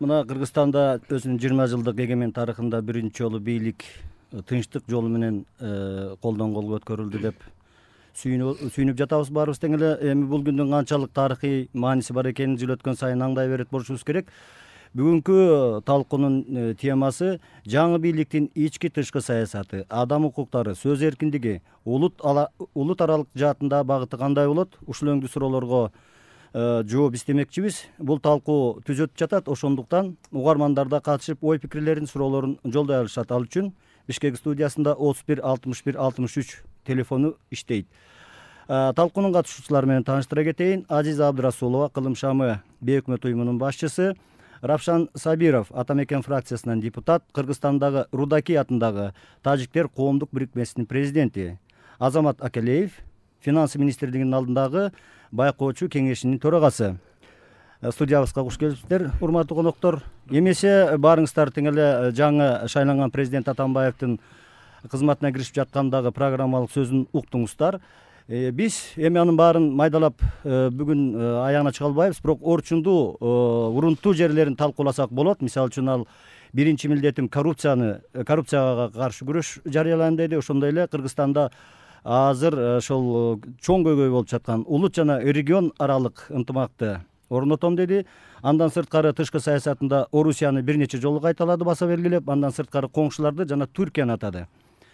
Мына Кыргызстанда өзүнүн 20 жылдык эгемен тарыхында биринчи жолу бийлик тынчтык жолу менен колдон колго өткөрүлдү деп сүйүнүп жатабыз баарыбыз тең эле. Эми бул күндүн канчалык тарыхый мааниси бар экенин жыл өткөн сайын аңдай берет болушубуз керек. Бүгүнкү талкуунун темасы жаңы бийликтин ички тышкы саясаты, адам укуктары, сөз эркиндиги, улут аралык жаатындагы багыты кандай болот? Ушул өңдүү суроолорго жооп издемекчибиз. Бул талкуу түз өтүп жатат, ошондуктан угармандар да катышып ой пикирлерин, суроолорун жолдой алышат. Ал үчүн Бишкек студиясында 31 61 63 телефону иштейт. Талкуунун катышуучулары менен тааныштыра кетейин. Азиза Абдрасулова, Кылым шамы бейөкмөт уюмунун башчысы; Равшан Сабиров, Ата мекен фракциясынан депутат, Кыргызстандагы Рудаки атындагы Тажиктер коомдук бирикмесинин президенти; Азамат Акелеев, Финансы министрлигинин алдындагы байкоочу кеңешинин төрагасы. Студиябызга куш келипсиздер, урматтуу коноктор. Эмесе баарыңыздар тең эле жаңы шайланган президент Атамбаевдин кызматына киришип жаткандагы программалык сөзүн уктуңуздар. Биз эми анын баарын майдалап бүгүн аягына чыга албайбыз, бирок орчундуу, урунттуу жерлерин талкууласак болот. Мисалы үчүн ал биринчи милдетим коррупцияга каршы күрөш жарыялайм деди. Ошондой эле Кыргызстанда азыр ошол чоң көйгөй болуп жаткан улут жана регион аралык ынтымакты орнотом деди. Андан сырткары тышкы саясатында Орусияны бир нече жолу кайталады, баса белгилеп. Андан сырткары коңшуларды жана Түркияны атады.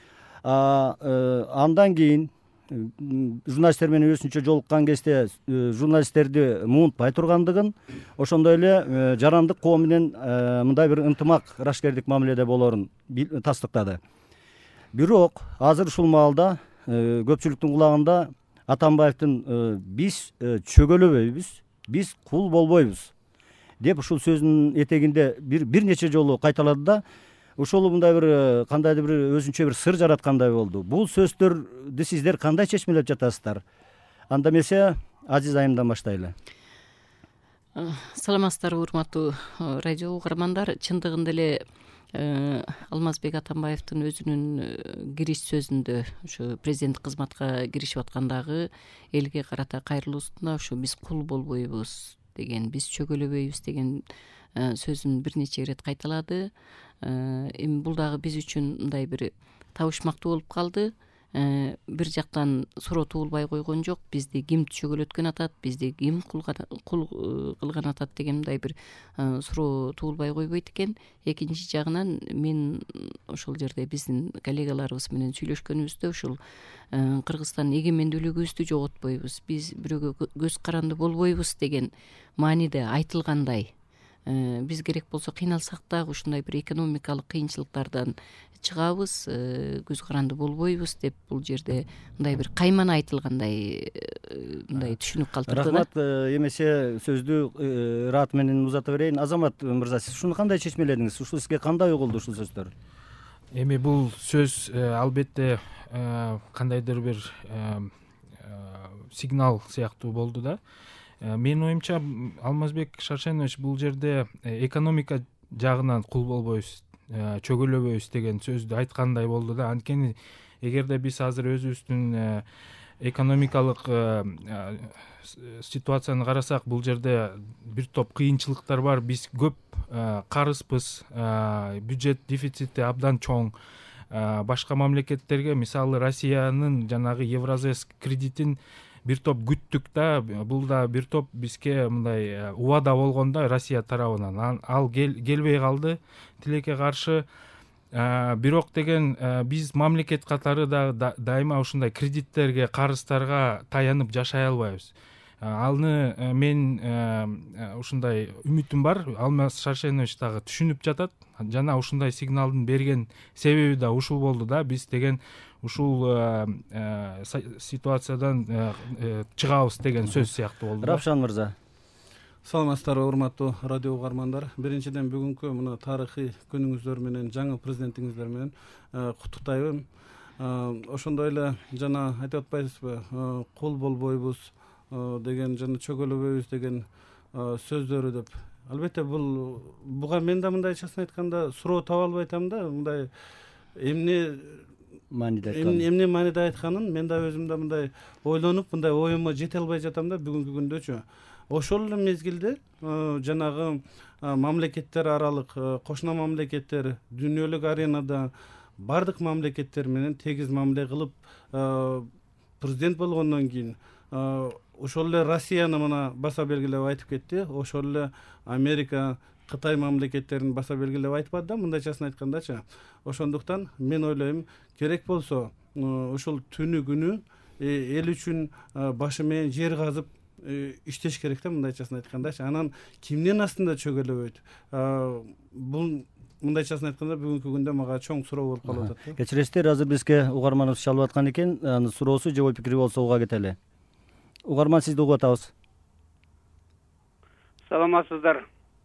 Андан кийин журналисттер менен өзүнчө жолуккан кезде журналисттерди муунтпай тургандыгын, ошондой эле жарандык коом менен мындай бир ынтымак, рашкердик мамиледе болорун тастыктады. Бирок азыр ушул маалда көпчүлүктүн кулагында Атамбаевдин биз чөгөлөбөйбүз, биз кул болбойбуз деп ушул сөзүнүн этегинде бир нече жолу кайталады да, ошол мындай бир кандайдыр бир өзүнчө бир сыр жараткандай болду. Бул сөздөрдү сиздер кандай чечмелеп жатасыздар? Анда эмесе Азиз айымдан баштайлы. Саламатсыздарбы, урматтуу радио угармандар. Чындыгында эле Алмазбек Атамбаевдин өзүнүн кириш сөзүндө ушу президенттик кызматка киришип аткандагы элге карата кайрылуусунда ушу биз кул болбойбуз деген, биз чөгөлөбөйбүз деген сөзүн бир нече ирет кайталады. Эми бул дагы биз үчүн мындай бир табышмактуу болуп калды. Бир жактан суроо туулбай койгон жок, бизди ким чөгөлөткөн атат, бизди ким кул кылган атат деген мындай бир суроо туулбай койбойт экен. Экинчи жагынан мен ошол жерде биздин коллегаларыбыз менен сүйлөшкөнүбүздө ушул Кыргызстан эгемендүүлүгүбүздү жоготпойбуз, биз бирөөгө көз каранды болбойбуз деген мааниде айтылгандай. Биз керек болсо кыйналсак дагы ушундай бир экономикалык кыйынчылыктардан чыгабыз, көз каранды болбойбуз деп бул жерде мындай бир каймана айтылгандай мындай түшүнүк калтырды. Рахмат. Эмесе сөздү ырат менен узата берейин. Азамат мырза, сиз ушуну кандай чечмеледиңиз? Ушул сизге кандай угулду ушул сөздөр? Эми бул сөз албетте кандайдыр бир сигнал сыяктуу болду да. Менин оюмча Алмазбек Шаршенович бул жерде экономика жагынан кул болбойбуз, чөгөлөбөйбүз деген сөздү айткандай болду да. Анткени эгерде биз азыр өзүбүздүн экономикалык ситуацияны карасак, бул жерде бир топ кыйынчылыктар бар. Биз көп карызбыз, бюджет дефицити абдан чоң. Башка мамлекеттерге, мисалы Россиянын жанагы Евразес кредитин бир топ күттүк да. Бул да бир топ бизге мындай убада болгон да Россия тарабынан. Ал келбей калды тилекке каршы. Бирок деген биз мамлекет катары да дайыма ушундай кредиттерге, карыздарга таянып жашай албайбыз. Алны мен ушундай үмүтүм бар. Алмаз Шаршенович дагы түшүнүп жатат. Жана ушундай сигналдын берген себеби да ушул болду да. Биз деген ушул ситуациядан чыгабыз деген сөз сыяктуу болду. Равшан мырза. Саламатсыздарбы, урматтуу радио угармандар. Биринчиден бүгүнкү мына тарыхый күнүңүздөр менен, жаңы президентиңиздер менен куттуктайбын. Ошондой эле жана айтып атпайсызбы, кул болбойбуз деген жана чөгөлөбөйбүз деген сөздөрү деп. Албетте буга мен да мындай чынын айтканда суроо таба албай атам да. Мындай эмне мааниде айтканын мен да өзүм да мындай ойлонуп, мындай оюма жете албай жатам да бүгүнкү күндөчү. ошол эле мезгилде жанагы мамлекеттер аралык кошуна мамлекеттер дүйнөлүк аренада бардык мамлекеттер менен тегиз мамиле кылып президент болгондон кийин ошол эле Россияны мына баса белгилеп айтып кетти. Ошол эле Америка, Кытай мамлекеттерин баса белгилеп айтпады да, мындайчасын айткандачы. Ошондуктан мен ойлойм, керек болсо ушул түнү күнү эл үчүн башы менен жер казып иштеш керек да, мындайчасын айткандачы. Анан кимдин астында чөгөлөбөйт. Бул мындайчасын айтканда бүгүнкү күндө мага чоң суроо болуп калып атат. Кечиресиздер, азыр бизге угарманыбыз чалып аткан экен. Анын суроосу же ой пикири болсо уга кетели. Угарман, сизди угуп атабыз. Саламатсыздар.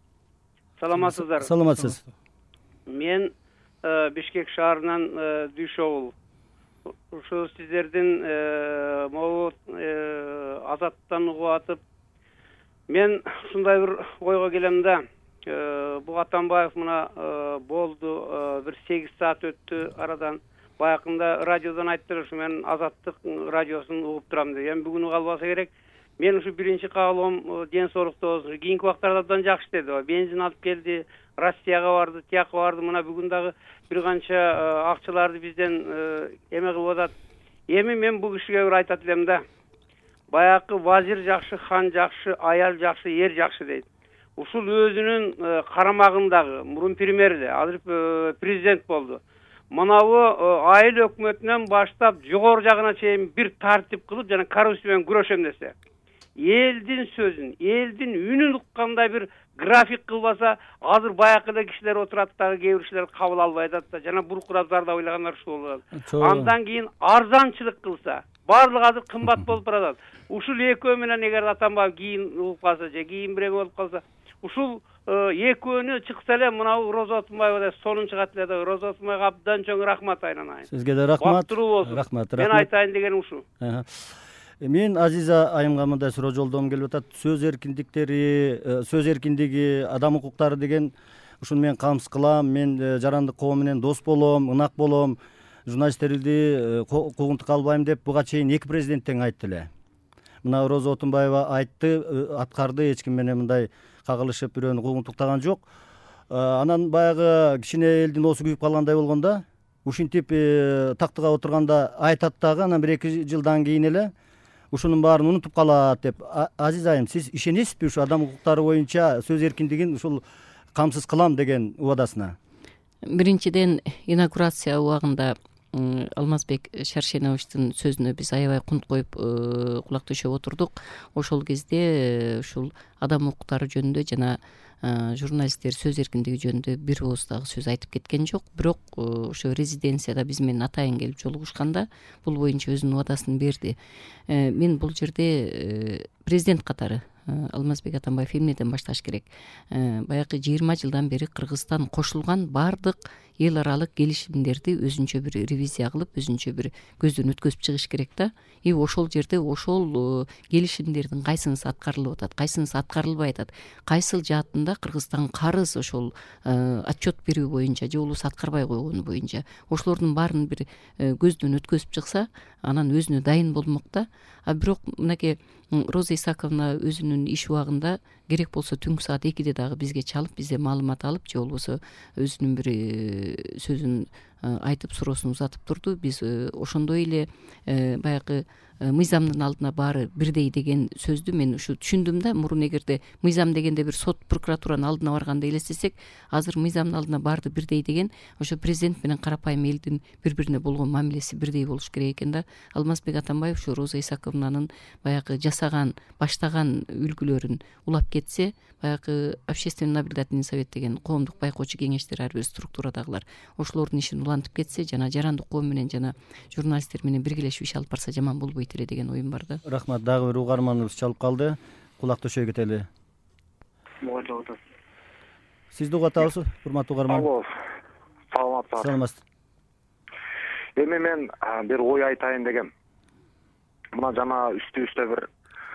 Саламатсыз. Мен Бишкек шаарынан Дүйшөгүл. Ушу сиздердин могу Азаттан угуп атып, мен ушундай бир ойго келем да. Бул Атамбаев мына болду, бир 8 саат өттү арадан. Баякында радиодон айттылар, ушу мен Азаттык радиосун угуп турам деп. Эми бүгүн уга албаса керек. Мен ушу биринчи каалоом ден соолукту болсун. Кийинки убактарда абдан жакшы деди. Бензин алып келди, Россияга барды, тияка барды. Мына бүгүн дагы бир канча акчаларды бизден эме кылып атат. Эми мен бул кишиге бир айтат элем да. Баякы вазир жакшы, хан жакшы, аял жакшы, эр жакшы дейт. Ушул өзүнүн карамагындагы мурун премьерде, азыр президент болду. Мынабу айыл өкмөтүнөн баштап жогору жагына чейин бир тартип кылып, жана коррупция менен күрөшөм десе, элдин сөзүн, элдин үнүн уккандай бир график кылбаса, азыр баякы эле кишилер отурат дагы, кээ бир кишилер кабыл албай атат да, жана буркураздарда ойлогандар ушул болот. Андан кийин арзанчылык кылса, баардыгы азыр кымбат болуп барат. Ушул экөө менен эгер Атамбаев кийин угуп калса же кийин бир эме болуп калса, ушул экөөнү чыкса эле мынау Роза Отунбаева да сонун чыгат эле да. Роза Отунбаевга абдан чоң рахмат айнанайын. Сизге да рахмат. Бактылуу болсун. Рахмат. Мен айтайын дегеним ушу. Мен Азиза айымга мындай суроо жолдогум келип атат. Сөз эркиндиги, адам укуктары деген ушуну мен камсыз кылам, мен жарандык коом менен дос болом, ынак болом, журналисттерди куугунтукка албайм деп буга чейин эки президент тең айтты эле. Мына Роза Отунбаева айтты, аткарды, эч ким менен мындай кагылышып бирөөнү куугунтуктаган жок. Анан баягы кичине элдин оосу күйүп калгандай болгондо, ушинтип тактыга отурганда айтат дагы, анан 1-2 жылдан кийин эле ушунун баарын унутуп калат деп. Азиз айым, сиз ишенесизби ушу адам укуктары боюнча сөз эркиндигин ушул камсыз кылам деген убадасына? Биринчиден, инаугурация убагында Алмазбек Шаршеновичтин сөзүнө биз аябай кунт коюп кулак төшөп отурдук. Ошол кезде ушул адам укуктары жөнүндө жана журналисттер сөз эркиндиги жөнүндө бир ооз дагы сөз айтып кеткен жок. Бирок ошо резиденцияда биз менен атайын келип жолугушканда бул боюнча өзүнүн убадасын берди. Мен бул жерде президент катары Алмазбек Атамбаев эмнеден башташ керек? Баягы 20 жылдан бери Кыргызстан кошулган бардык эл аралык келишимдерди өзүнчө бир ревизия кылып, өзүнчө бир көздөн өткөзүп чыгыш керек да. Ошол жерде ошол келишимдердин кайсынысы аткарылып атат, кайсынысы аткарылбай атат, кайсыл жаатында Кыргызстан карыз ошол отчет берүү боюнча же болбосо аткарбай койгону боюнча ошолордун баарын бир көздөн өткөзүп чыкса, анан өзүнө дайын болмок да. Бирок мынакей Роза Исаковна өзүнүн иш убагында керек болсо түнкү саат 2-де дагы бизге чалып, бизде маалымат алып, же болбосо өзүнүн бир сөзүн айтып, суроосун узатып турду. Биз ошондой эле баягы мыйзамдын алдына баары бирдей деген сөздү мен ушу түшүндүм да. Мурун эгерде мыйзам дегенде бир сот, прокуратуранын алдына барганда элестесек, азыр мыйзамдын алдына баарды бирдей деген ошо президент менен карапайым элдин бири-бирине болгон мамилеси бирдей болуш керек экен да. Алмазбек Атамбаев ушу Роза Исаковнанын баягы жасаган, баштаган үлгүлөрүн улап кетсе, баягы общественный наблюдательный совет деген коомдук байкоочу кеңештер ар бир структурадагылар ошолордун ишин улантып кетсе, жана жарандык коом менен жана журналисттер менен биргелешип иш алып барса жаман болбойт эле деген оюм бар да. Рахмат. Дагы бир угарманыбыз чалып калды. Кулак төшөй кетели. Сизди угуп атабыз, урматтуу угарман. Алло. Саламатсызбы? Саламатсыз. Эми мен бир ой айтайын дегем. Мына жана үстү-үстө бир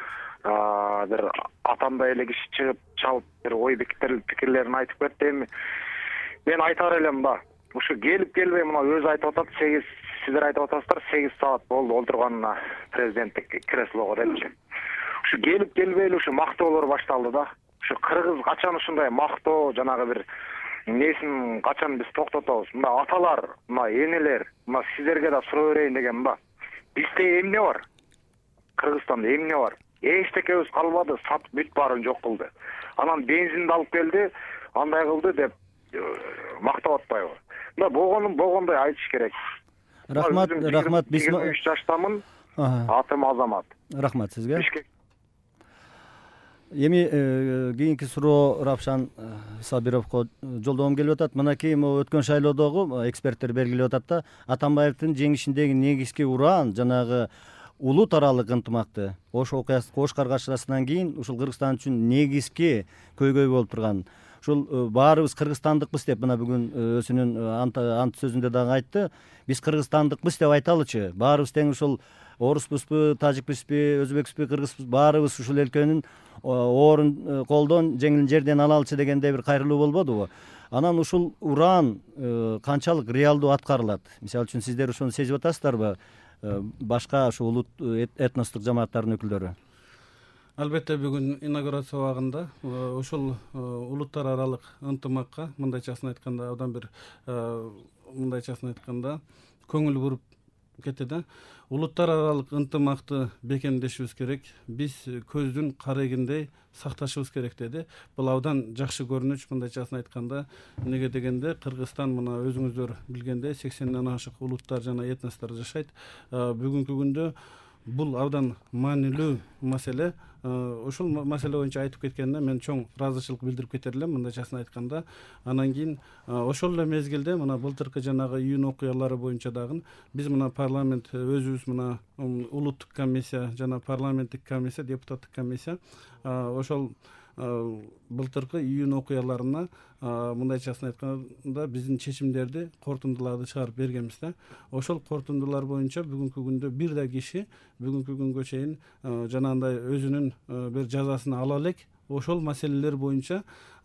атамдай эле киши чыгып чалып бир ой пикирлерин айтып кетти. Эми мен айтар элем да, ушу келип келбей мына өзү айтып атат, сиздер айтып атасыздар, 8 саат болду олтурганына президенттик креслого депчи. ушу келип келбей эле ушу мактоолор башталды да. Ушу кыргыз качан ушундай мактоо жанагы бир несин качан биз токтотобуз? Мына аталар, мына энелер, мына сиздерге да суроо берейин дегенмин ба. Бизде эмне бар? Кыргызстанда эмне бар? Эчтекебиз калбады, сатып бүт баарын жок кылды. Анан бензинди алып келди, андай кылды деп мактап атпайбы? Мына болгондой айтыш керек. Рахмат, рахмат. 23 жаштамын. Атым Азамат. Рахмат сизге. Эми кийинки суроо Равшан Сабировго жолдогум келип атат. Мынакей өткөн шайлоодогу эксперттер белгилеп атат да, Атамбаевдин жеңишиндеги негизги уран жанагы улут аралык ынтымакты Ош окуясы, Ош каргашасынан кийин ушул Кыргызстан үчүн негизги көйгөй болуп турган. Ушул баарыбыз кыргызстандыкпыз деп мына бүгүн өзүнүн ант сөзүндө дагы айтты. Биз кыргызстандыкпыз деп айталычы. Баарыбыз тең ушул оруспузбу, тажикпизби, өзбекпизби, кыргызбыз баарыбыз ушул өлкөнүн оорун колдон, жеңилин жерден алалычы дегенде бир кайрылуу болбодубу? Анан ушул уран канчалык реалдуу аткарылат? Мисалы үчүн сиздер ошону сезип атасыздарбы? Башка ушу улут этностук жамааттардын өкүлдөрү. Албетте бүгүн инаугурация убагында ушул улуттар аралык ынтымакка мындайчасын айтканда абдан бир мындайчасын айтканда көңүл буруп кетти да. Улуттар аралык ынтымакты бекемдешибиз керек. Биз көздүн карегиндей сакташыбыз керек деди. Бул абдан жакшы көрүнүч, мындайчасын айтканда. Эмнеге дегенде Кыргызстан мына өзүңүздөр билгендей 80ден ашык улуттар жана этностор жашайт. Бүгүнкү күндө бул абдан маанилүү маселе. Ушул маселе боюнча айтып кеткенде мен чоң ыраазычылык билдирип кетер элем, мындайчасын айтканда. Анан кийин ошол эле мезгилде мына былтыркы жанагы июнь окуялары боюнча дагы биз мына парламент өзүбүз мына улуттук комиссия жана парламенттик комиссия, депутаттык комиссия ошол былтыркы июнь окуяларына мындайчасын айтканда биздин чечимдерди, корутундуларды чыгарып бергенбиз да. Ошол корутундулар боюнча бүгүнкү күндө бир да киши бүгүнкү күнгө чейин жанагындай өзүнүн бир жазасын ала элек. Ошол маселелер боюнча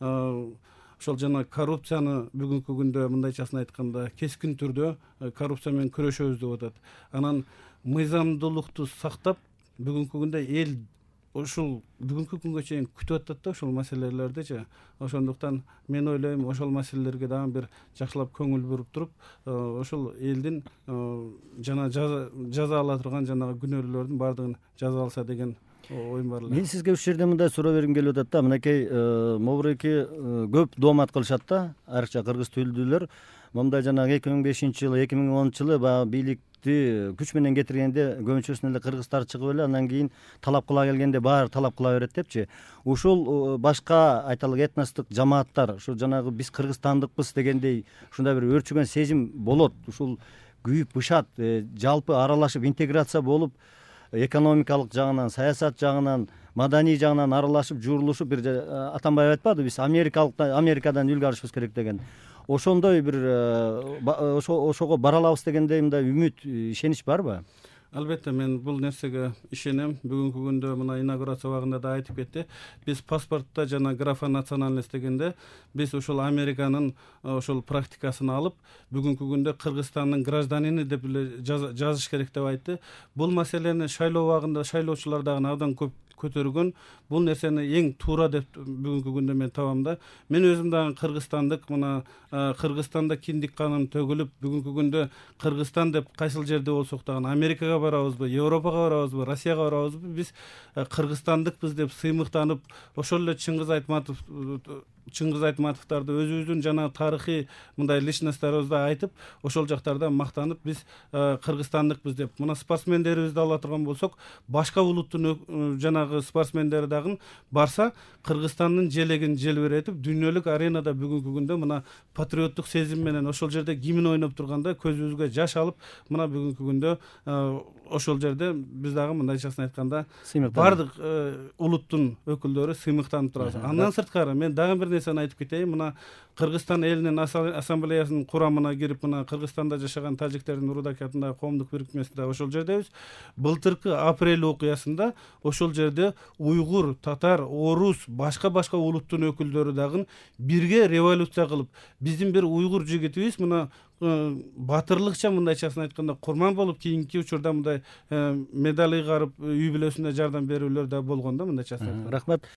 ошол жана коррупцияны бүгүнкү күндө мындайчасын айтканда кескин түрдө коррупция менен күрөшөбүз деп атат. Анан мыйзамдуулукту сактап бүгүнкү күндө эл ушул бүгүнкү күнгө чейин күтүп атат да ушул маселелердичи. Ошондуктан мен ойлойм ошол маселелерге дагы бир жакшылап көңүл буруп туруп, ошол элдин жана жаза ала турган жанагы күнөөлөрдүн баардыгын жазаласа деген оюм бар эле. Мен сизге ушул жерде мындай суроо бергим келип атат да. Мынакей могуреки көп доомат кылышат да, айрыкча кыргыз тилдүүлөр. Мындай жанагы 2005-жылы, 2010-жылы баягы бийликти күч менен кетиргенде көбүнчөсүнөн эле кыргыздар чыгып эле андан кийин талап кыла келгенде баары талап кыла берет депчи. Ушул башка айталык этностук жамааттар ушу жанагы биз кыргызстандыкпыз дегендей ушундай бир өрчүгөн сезим болот. Ушул күйүп бышат, жалпы аралашып интеграция болуп, экономикалык жагынан, саясат жагынан, маданий жагынан аралашып, журулушуп бир Атамбаев айтпады биз Америкадан үлгү алышыбыз керек деген. Ошондой бир ошого бара алабыз дегендей мындай үмүт, ишенич барбы? Албетте мен бул нерсеге ишенем. Бүгүнкү күндө мына инаугурация убагында да айтып кетти. Биз паспортто жана графа национальность дегенде биз ушул Американын ошол практикасын алып, бүгүнкү күндө Кыргызстандын гражданины деп эле жазыш керек деп айтты. Бул маселени шайлоо убагында шайлоочулар дагы абдан көп көтөргөн. Бул нерсени эң туура деп бүгүнкү күндө мен табам да. Мен өзүм дагы кыргызстандык, мына Кыргызстанда киндик каным төгүлүп, бүгүнкү күндө Кыргызстан деп кайсыл жерде болсок дагы Америкага барабызбы, Европага барабызбы, Россияга барабызбы, биз кыргызстандыкпыз деп сыймыктанып, ошол эле Чыңгыз Айтматовдарды өзүбүздүн жана тарыхый мындай личностторубузду айтып, ошол жактарда мактанып, биз кыргызстандыкпыз деп. Мына спортсмендерибизди ала турган болсок, башка улуттун жанагы спортсмендери дагы барса, Кыргызстандын желегин желбиретип, дүйнөлүк аренада бүгүнкү күндө мына патриоттук сезим менен ошол жерде гимн ойноп турганда көзүбүзгө жаш алып, мына бүгүнкү күндө ошол жерде биз дагы мындайчасын айтканда баардык улуттун өкүлдөрү сыймыктанып турабыз. Андан сырткары мен дагы бир нерсени айтып кетейин. Мына Кыргызстан элинин ассамблеясынын курамына кирип, мына Кыргызстанда жашаган тажиктердин Рудаки атындагы коомдук бирикмесинде ошол жердебиз. Былтыркы апрель окуясында ошол жерде уйгур, татар, орус, башка улуттун өкүлдөрү дагы бирге революция кылып, биздин бир уйгур жигитибиз мына батырлыкча мындайчасын айтканда курман болуп, кийинки учурда мындай медаль ыйгарып үй бүлөсүнө жардам берүүлөр да болгон да мындайчасын айтканда. Рахмат.